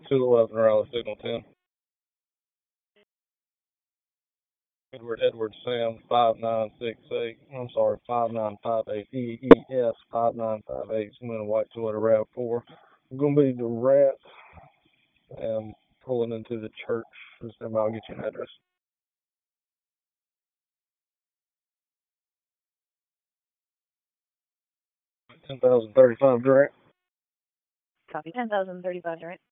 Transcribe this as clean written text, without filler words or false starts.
211 Raleigh, signal 10. Edward Sam 5968. I'm sorry, 5958. EES 5958. I'm in a white Toyota RAV4. I'm going to be direct and pulling into the church. Just I'll get you an address. 10,035 direct. Copy 10,035 direct.